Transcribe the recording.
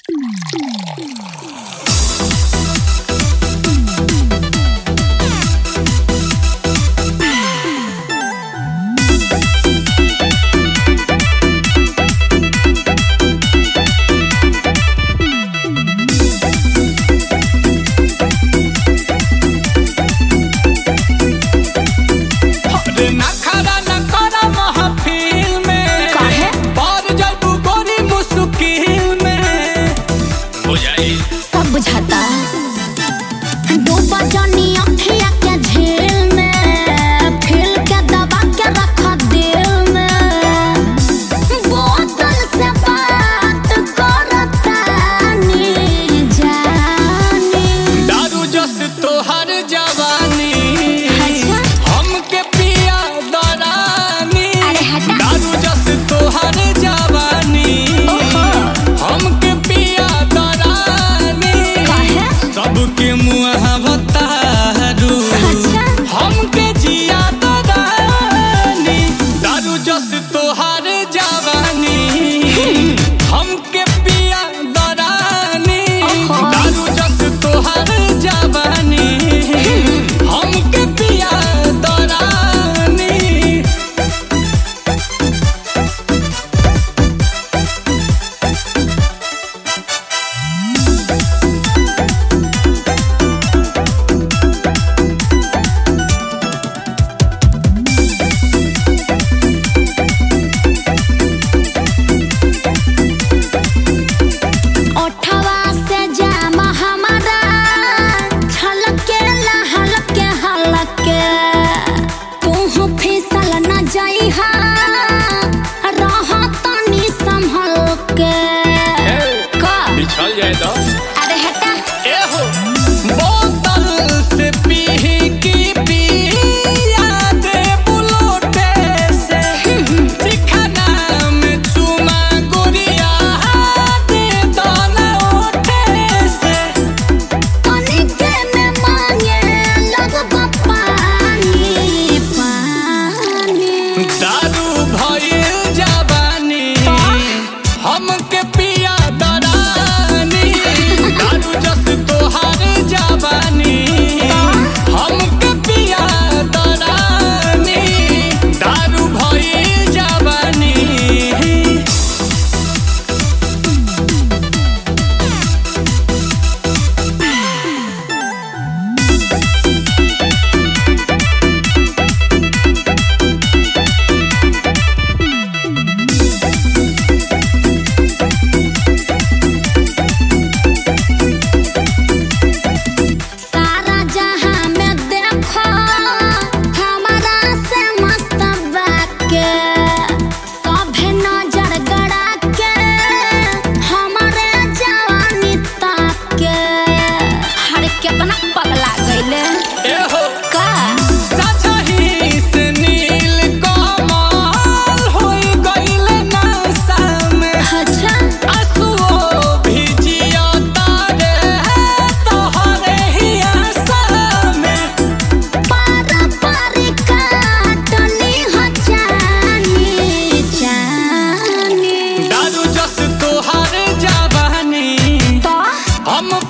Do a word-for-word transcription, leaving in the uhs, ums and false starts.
सब बुझाता डूबा जानी अखिया के झील में फील के दबा के रखा दिल में बोतल से बात करता नी जानी दारू जस तोहर जवानी हमके पिया दरानी दारू जस तोहर जवानी हमके पिया सबके मुहावतारू हमके जिया दरानी दारू जस तोहार जवानी हमके पिया दरानी दारू जस तोहार जवानी हमके पिया दरानी चल जाए तो अरे हटा ए हो बोतल से पी की पिया दे बुलोटे से चिखना में चुमा गुड़िया दे दाना ओटे से कनिके में मांगे लगबा पानी पानी दारू भइल जवानी हमके पिया तोहार जवानी हमके पिया दरानी दारू भइल जवानी हम